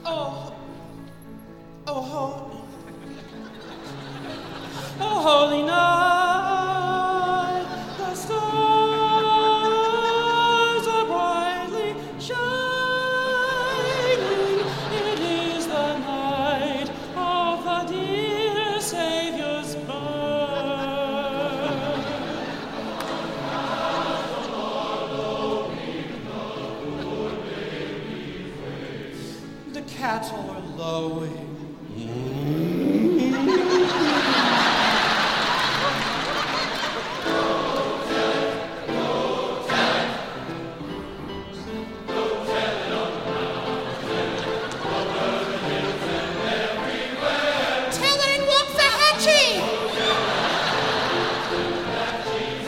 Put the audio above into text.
Oh, oh, holy night, the stars are brightly shining. It is the night of the dear Savior's birth. The cattle are lowing.